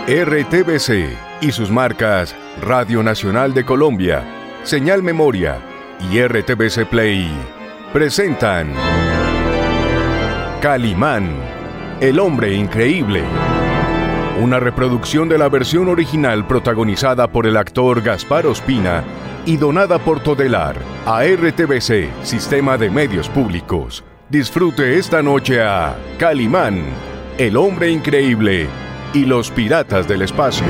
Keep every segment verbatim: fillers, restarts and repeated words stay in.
R T V C y sus marcas Radio Nacional de Colombia, Señal Memoria y R T V C Play presentan Calimán, el hombre increíble. Una reproducción de la versión original protagonizada por el actor Gaspar Ospina y donada por Todelar a R T V C, Sistema de Medios Públicos. Disfrute esta noche a Calimán, el hombre increíble y los piratas del espacio.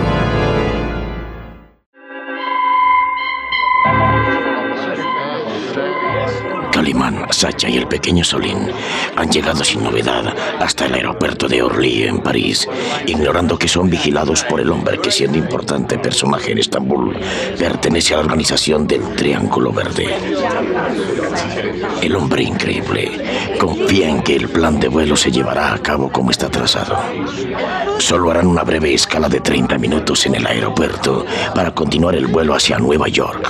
Calimán, Sacha y el pequeño Solín han llegado sin novedad hasta el aeropuerto de Orly, en París, ignorando que son vigilados por el hombre que, siendo importante personaje en Estambul, pertenece a la organización del Triángulo Verde. El hombre increíble confía en que el plan de vuelo se llevará a cabo como está trazado. Solo harán una breve escala de treinta minutos en el aeropuerto para continuar el vuelo hacia Nueva York.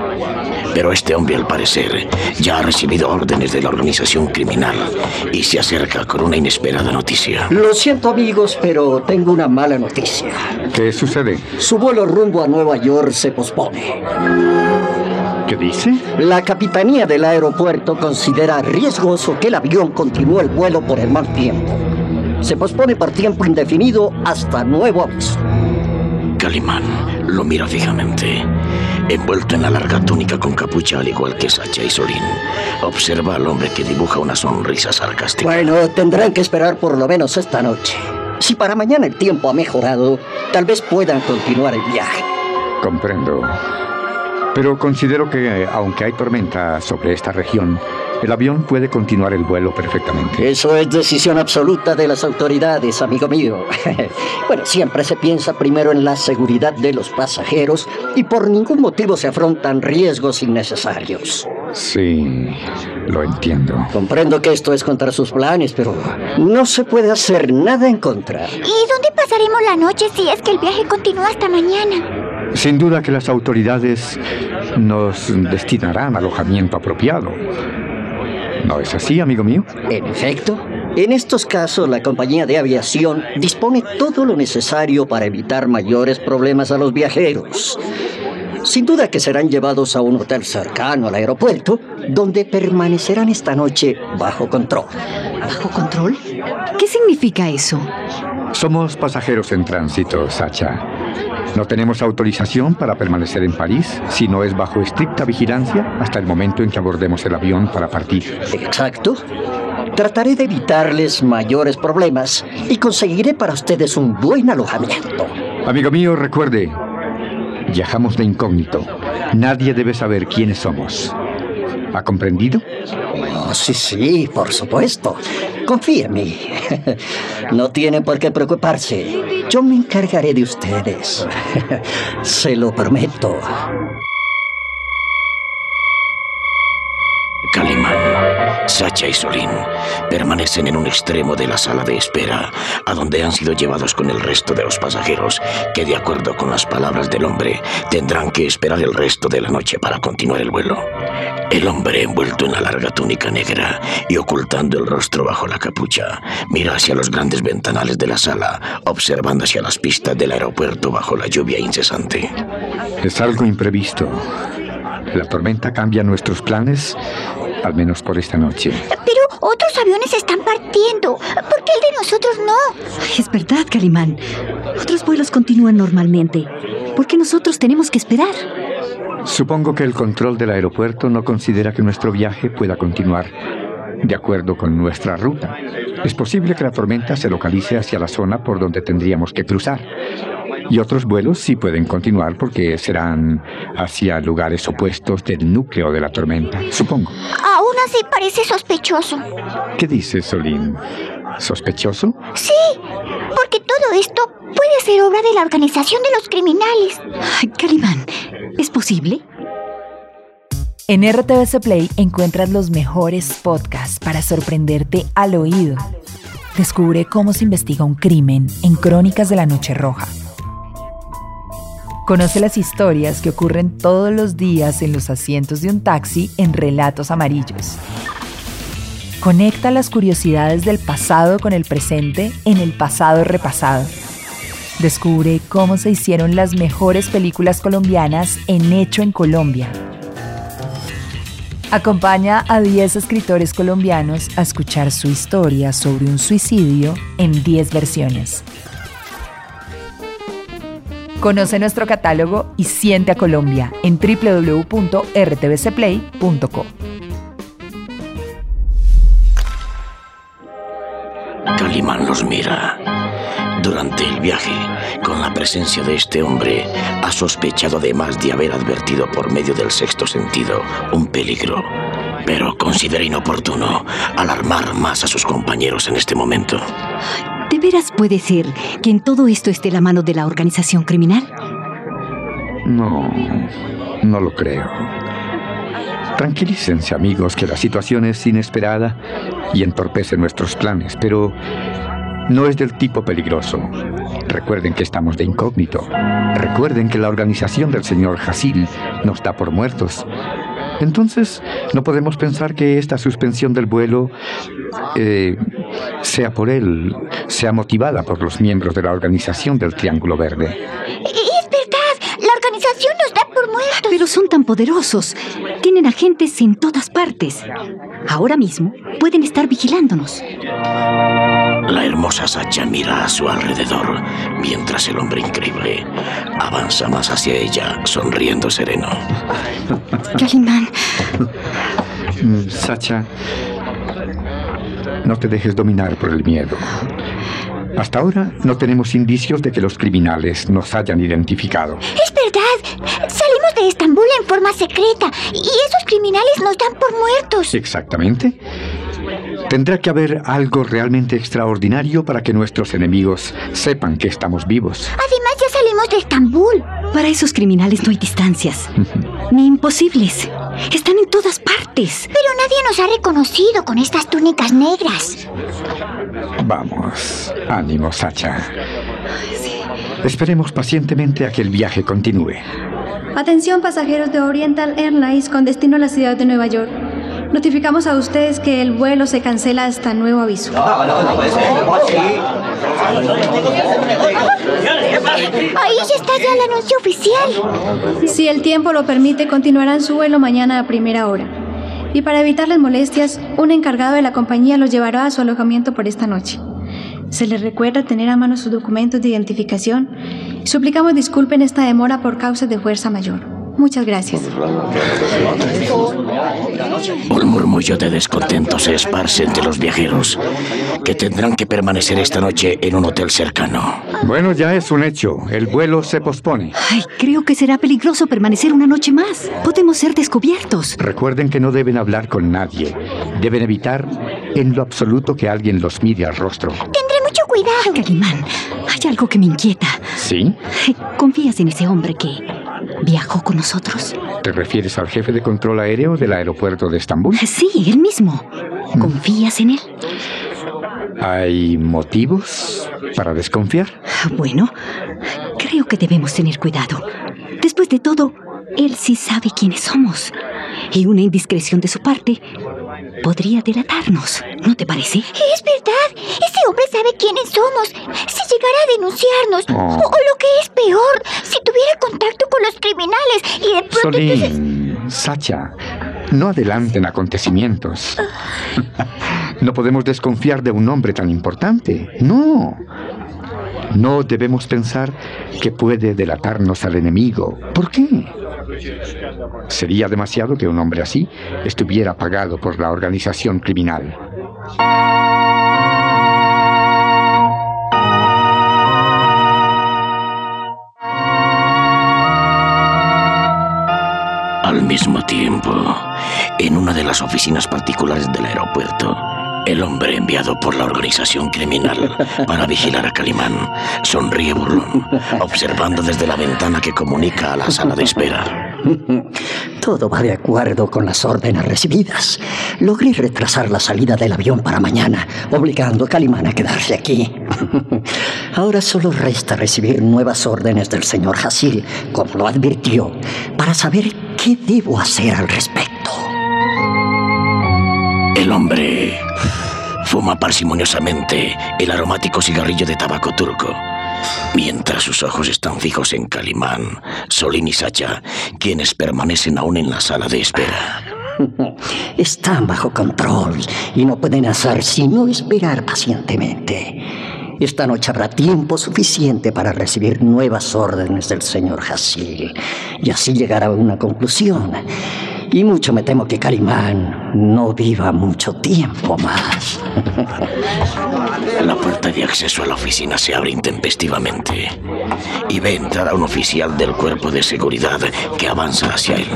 Pero este hombre, al parecer, ya ha recibido órdenes de la organización criminal y se acerca con una inesperada noticia. Lo siento, amigos, pero tengo una mala noticia. ¿Qué sucede? Su vuelo rumbo a Nueva York se pospone. ¿Qué dice? La capitanía del aeropuerto considera riesgoso que el avión continúe el vuelo por el mal tiempo. Se pospone por tiempo indefinido hasta nuevo aviso. Calimán lo mira fijamente. Envuelto en la larga túnica con capucha, al igual que Sacha y Solín, observa al hombre que dibuja una sonrisa sarcástica. Bueno, tendrán que esperar por lo menos esta noche. Si para mañana el tiempo ha mejorado, tal vez puedan continuar el viaje. Comprendo. Pero considero que, aunque hay tormenta sobre esta región, el avión puede continuar el vuelo perfectamente. Eso es decisión absoluta de las autoridades, amigo mío. Bueno, siempre se piensa primero en la seguridad de los pasajeros y por ningún motivo se afrontan riesgos innecesarios. Sí, lo entiendo. Comprendo que esto es contra sus planes, pero no se puede hacer nada en contra. ¿Y dónde pasaremos la noche si es que el viaje continúa hasta mañana? Sin duda que las autoridades nos destinarán alojamiento apropiado. ¿No es así, amigo mío? En efecto, en estos casos la compañía de aviación dispone todo lo necesario para evitar mayores problemas a los viajeros. Sin duda que serán llevados a un hotel cercano al aeropuerto, donde permanecerán esta noche bajo control. ¿Bajo control? ¿Qué significa eso? Somos pasajeros en tránsito, Sacha. No tenemos autorización para permanecer en París si no es bajo estricta vigilancia hasta el momento en que abordemos el avión para partir. Exacto. Trataré de evitarles mayores problemas y conseguiré para ustedes un buen alojamiento. Amigo mío, recuerde, viajamos de incógnito. Nadie debe saber quiénes somos. ¿Ha comprendido? Oh, sí, sí, por supuesto. Confía en mí. No tienen por qué preocuparse. Yo me encargaré de ustedes. Se lo prometo. Calimán, Sacha y Solín permanecen en un extremo de la sala de espera, a donde han sido llevados con el resto de los pasajeros, que, de acuerdo con las palabras del hombre, tendrán que esperar el resto de la noche para continuar el vuelo. El hombre, envuelto en la larga túnica negra y ocultando el rostro bajo la capucha, mira hacia los grandes ventanales de la sala, observando hacia las pistas del aeropuerto bajo la lluvia incesante. Es algo imprevisto. La tormenta cambia nuestros planes, al menos por esta noche. Pero otros aviones están partiendo. ¿Por qué el de nosotros no? Ay, es verdad, Calimán. Otros vuelos continúan normalmente. ¿Por qué nosotros tenemos que esperar? Supongo que el control del aeropuerto no considera que nuestro viaje pueda continuar de acuerdo con nuestra ruta. Es posible que la tormenta se localice hacia la zona por donde tendríamos que cruzar. Y otros vuelos sí pueden continuar porque serán hacia lugares opuestos del núcleo de la tormenta, supongo. Aún así parece sospechoso. ¿Qué dices, Solín? ¿Sospechoso? Sí, porque todo esto puede ser obra de la organización de los criminales. Ay, Calimán, ¿es posible? En R T V C Play encuentras los mejores podcasts para sorprenderte al oído. Descubre cómo se investiga un crimen en Crónicas de la Noche Roja. Conoce las historias que ocurren todos los días en los asientos de un taxi en Relatos Amarillos. Conecta las curiosidades del pasado con el presente en El Pasado Repasado. Descubre cómo se hicieron las mejores películas colombianas en Hecho en Colombia. Acompaña a diez escritores colombianos a escuchar su historia sobre un suicidio en diez versiones. Conoce nuestro catálogo y siente a Colombia en doble u doble u doble u punto r t v c play punto co. Calimán los mira. Durante el viaje, con la presencia de este hombre, ha sospechado además de haber advertido por medio del sexto sentido un peligro, pero considera inoportuno alarmar más a sus compañeros en este momento. ¿De veras puede ser que en todo esto esté la mano de la organización criminal? No, no lo creo. Tranquilícense, amigos, que la situación es inesperada y entorpece nuestros planes, pero no es del tipo peligroso. Recuerden que estamos de incógnito. Recuerden que la organización del señor Hasil nos da por muertos. Entonces, no podemos pensar que esta suspensión del vuelo eh, sea por él, sea motivada por los miembros de la organización del Triángulo Verde. Es verdad, la organización nos da por muertos. Pero son tan poderosos. Tienen agentes en todas partes. Ahora mismo pueden estar vigilándonos. La hermosa Sacha mira a su alrededor, mientras el hombre increíble avanza más hacia ella, sonriendo sereno. Calimán. Sacha, no te dejes dominar por el miedo. Hasta ahora no tenemos indicios de que los criminales nos hayan identificado. Es verdad. Salimos de Estambul en forma secreta y esos criminales nos dan por muertos. Exactamente. Tendrá que haber algo realmente extraordinario para que nuestros enemigos sepan que estamos vivos. Además, ya salimos de Estambul. Para esos criminales no hay distancias, ni imposibles. Están en todas partes. Pero nadie nos ha reconocido con estas túnicas negras. Vamos, ánimo, Sacha. Esperemos pacientemente a que el viaje continúe. Atención, pasajeros de Oriental Airlines con destino a la ciudad de Nueva York. Notificamos a ustedes que el vuelo se cancela hasta nuevo aviso. Ahí ya está ya el anuncio oficial. Si el tiempo lo permite, continuarán su vuelo mañana a primera hora. Y para evitarles molestias, un encargado de la compañía los llevará a su alojamiento por esta noche. Se les recuerda tener a mano sus documentos de identificación. Suplicamos disculpen esta demora por causas de fuerza mayor. Muchas gracias. Un murmullo de descontento se esparce entre los viajeros, que tendrán que permanecer esta noche en un hotel cercano. Bueno, ya es un hecho. El vuelo se pospone. Ay, creo que será peligroso permanecer una noche más. Podemos ser descubiertos. Recuerden que no deben hablar con nadie. Deben evitar en lo absoluto que alguien los mire al rostro. Tendré mucho cuidado. Calimán, hay algo que me inquieta. ¿Sí? ¿Confías en ese hombre que viajó con nosotros? ¿Te refieres al jefe de control aéreo del aeropuerto de Estambul? Sí, él mismo. ¿Confías en él? ¿Hay motivos para desconfiar? Bueno, creo que debemos tener cuidado. Después de todo, él sí sabe quiénes somos. Y una indiscreción de su parte podría delatarnos, ¿no te parece? Es verdad. Ese hombre sabe quiénes somos. Si llegara a denunciarnos, oh. o, o lo que es peor, si tuviera contacto con los criminales y de pronto... Solín, entonces... Sacha, no adelanten acontecimientos. No podemos desconfiar de un hombre tan importante. No. No debemos pensar que puede delatarnos al enemigo. ¿Por qué? Sería demasiado que un hombre así estuviera pagado por la organización criminal. Al mismo tiempo, en una de las oficinas particulares del aeropuerto, el hombre enviado por la organización criminal para vigilar a Calimán sonríe burlón, observando desde la ventana que comunica a la sala de espera. Todo va de acuerdo con las órdenes recibidas. Logré retrasar la salida del avión para mañana, obligando a Calimán a quedarse aquí. Ahora solo resta recibir nuevas órdenes del señor Hasil, como lo advirtió, para saber qué debo hacer al respecto. El hombre fuma parsimoniosamente el aromático cigarrillo de tabaco turco mientras sus ojos están fijos en Calimán, Solín y Sacha, quienes permanecen aún en la sala de espera. Están bajo control y no pueden hacer sino esperar pacientemente. Esta noche habrá tiempo suficiente para recibir nuevas órdenes del señor Hasil y así llegar a una conclusión. Y mucho me temo que Calimán no viva mucho tiempo más. La puerta de acceso a la oficina se abre intempestivamente y ve entrar a un oficial del cuerpo de seguridad que avanza hacia él.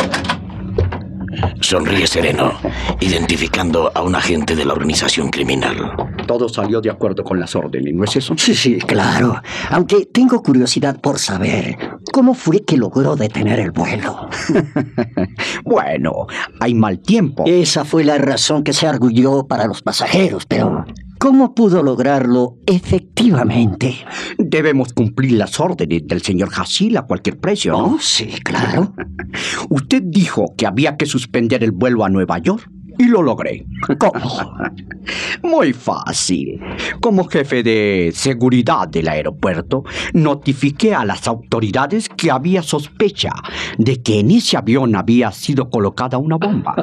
Sonríe sereno, identificando a un agente de la organización criminal. Todo salió de acuerdo con las órdenes, ¿no es eso? Sí, sí, claro. Aunque tengo curiosidad por saber cómo fue que logró detener el vuelo. Bueno, hay mal tiempo. Esa fue la razón que se arguyó para los pasajeros, pero ¿cómo pudo lograrlo efectivamente? Debemos cumplir las órdenes del señor Hasil a cualquier precio, ¿no? Oh, sí, claro. Usted dijo que había que suspender el vuelo a Nueva York. Y lo logré. ¿Cómo? Muy fácil. Como jefe de seguridad del aeropuerto, notifiqué a las autoridades que había sospecha de que en ese avión había sido colocada una bomba.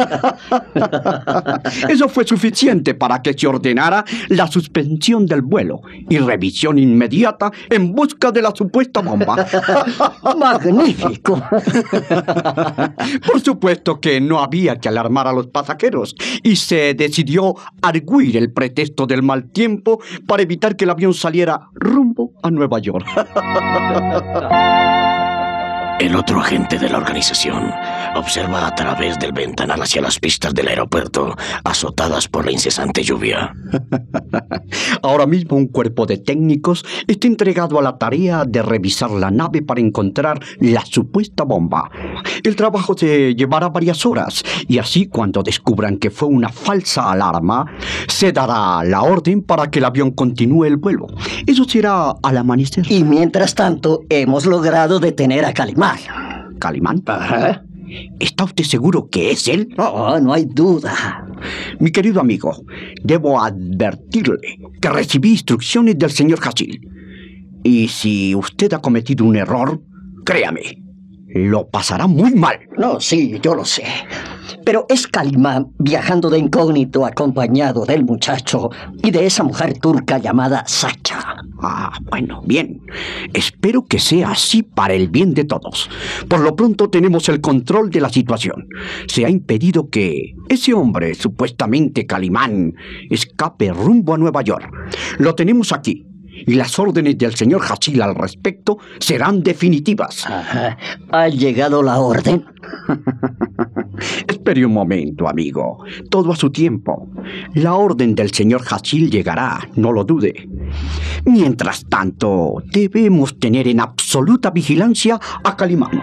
Eso fue suficiente para que se ordenara la suspensión del vuelo y revisión inmediata en busca de la supuesta bomba. ¡Magnífico! Por supuesto que no había que alarmar a los pasajeros y se decidió arguir el pretexto del mal tiempo para evitar que el avión saliera rumbo a Nueva York. El otro agente de la organización observa a través del ventanal hacia las pistas del aeropuerto, azotadas por la incesante lluvia. Ahora mismo un cuerpo de técnicos está entregado a la tarea de revisar la nave para encontrar la supuesta bomba. El trabajo se llevará varias horas y así cuando descubran que fue una falsa alarma, se dará la orden para que el avión continúe el vuelo. Eso será al amanecer. Y mientras tanto, hemos logrado detener a Calimán. ¿Calimán? Ajá. ¿Está usted seguro que es él? Oh, no hay duda. Mi querido amigo, debo advertirle que recibí instrucciones del señor Hasil. Y si usted ha cometido un error, créame, lo pasará muy mal. No, sí, yo lo sé. Pero es Calimán viajando de incógnito acompañado del muchacho y de esa mujer turca llamada Sacha. Ah, bueno, bien. Espero que sea así para el bien de todos. Por lo pronto tenemos el control de la situación. Se ha impedido que ese hombre, supuestamente Calimán, escape rumbo a Nueva York. Lo tenemos aquí. Y las órdenes del señor Hasil al respecto serán definitivas. Ajá. ¿Ha llegado la orden? Espere un momento, amigo. Todo a su tiempo. La orden del señor Hasil llegará, no lo dude. Mientras tanto, debemos tener en absoluta vigilancia a Calimán.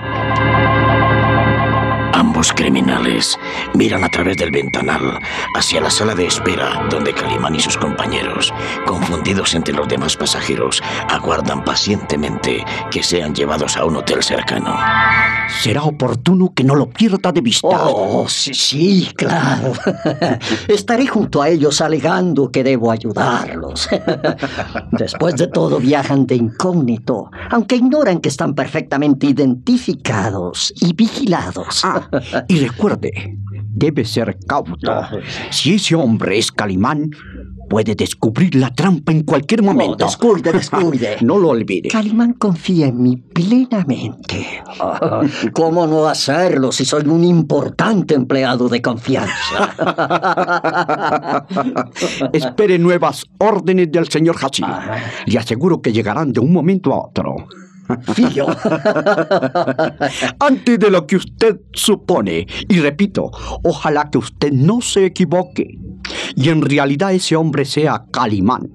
Ambos criminales miran a través del ventanal hacia la sala de espera donde Calimán y sus compañeros, confundidos entre los demás pasajeros, aguardan pacientemente que sean llevados a un hotel cercano. Será oportuno que no lo pierda de vista. Oh, sí, sí, claro. Estaré junto a ellos alegando que debo ayudarlos. Después de todo, viajan de incógnito, aunque ignoran que están perfectamente identificados y vigilados. Ah, y recuerde, debe ser cauto. Si ese hombre es Calimán, puede descubrir la trampa en cualquier momento. No, descuide, descuide. No lo olvide. Calimán confía en mí plenamente. ¿Cómo no hacerlo si soy un importante empleado de confianza? Espere nuevas órdenes del señor Hasil. Le aseguro que llegarán de un momento a otro. Fío. Antes de lo que usted supone. Y repito, ojalá que usted no se equivoque y en realidad ese hombre sea Calimán.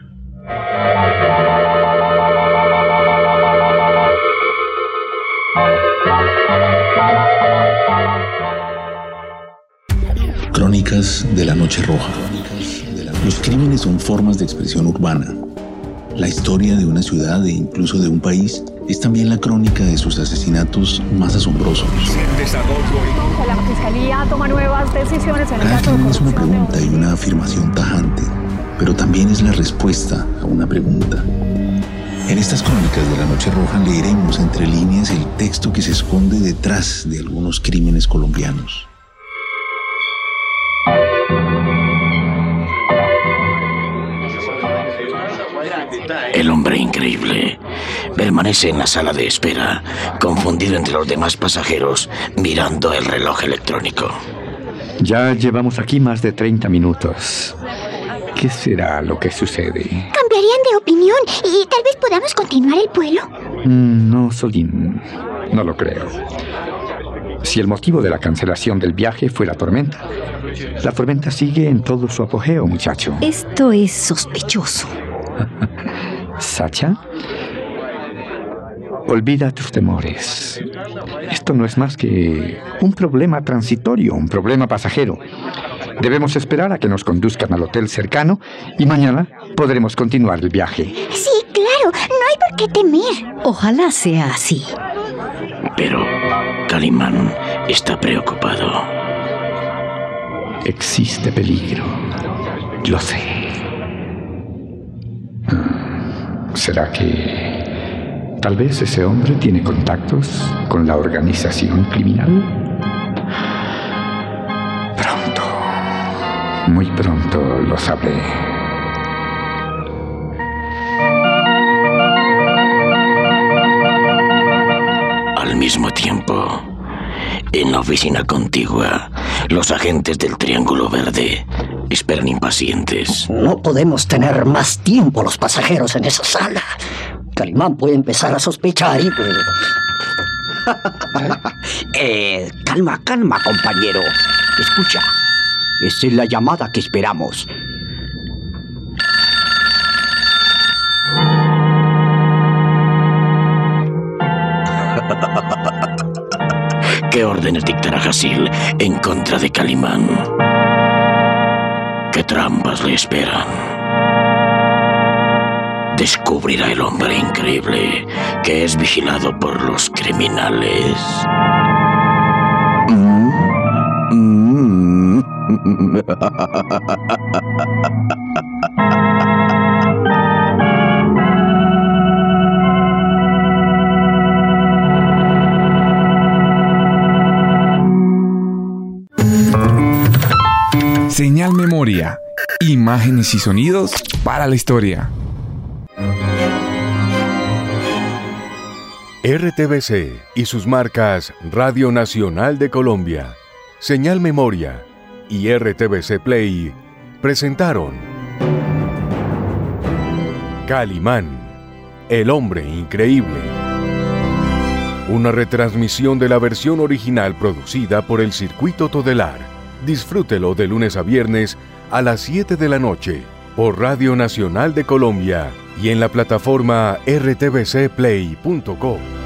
Crónicas de la Noche Roja. Los crímenes son formas de expresión urbana. La historia de una ciudad e incluso de un país es también la crónica de sus asesinatos más asombrosos. La Fiscalía toma nuevas decisiones en el Cada caso de crimen es una corrupción pregunta y una afirmación tajante, pero también es la respuesta a una pregunta. En estas crónicas de la Noche Roja leeremos entre líneas el texto que se esconde detrás de algunos crímenes colombianos. El hombre increíble permanece en la sala de espera, confundido entre los demás pasajeros, mirando el reloj electrónico. Ya llevamos aquí más de treinta minutos. ¿Qué será lo que sucede? Cambiarían de opinión y tal vez podamos continuar el vuelo. Mm, no, Solín, no lo creo. Si el motivo de la cancelación del viaje fue la tormenta, la tormenta sigue en todo su apogeo, muchacho. Esto es sospechoso. ¿Sacha? Olvida tus temores. Esto no es más que un problema transitorio, un problema pasajero. Debemos esperar a que nos conduzcan al hotel cercano y mañana podremos continuar el viaje. Sí, claro, no hay por qué temer. Ojalá sea así. Pero Calimán está preocupado. Existe peligro. Lo sé. ¿Será que tal vez ese hombre tiene contactos con la organización criminal? Pronto, muy pronto lo sabré. Al mismo tiempo, en la oficina contigua, los agentes del Triángulo Verde esperan impacientes. No podemos tener más tiempo los pasajeros en esa sala. Calimán puede empezar a sospechar y... eh, calma, calma, compañero. Escucha, esa es la llamada que esperamos. ¿Qué órdenes dictará Hasil en contra de Calimán? ¿Qué trampas le esperan? Descubrirá el hombre increíble que es vigilado por los criminales. Mm. Mm. Señal Memoria. Imágenes y sonidos para la historia. R T V C y sus marcas Radio Nacional de Colombia, Señal Memoria y R T V C Play presentaron Calimán, el hombre increíble. Una retransmisión de la versión original producida por el Circuito Todelar. Disfrútelo de lunes a viernes a las siete de la noche por Radio Nacional de Colombia y en la plataforma r t v c play punto com.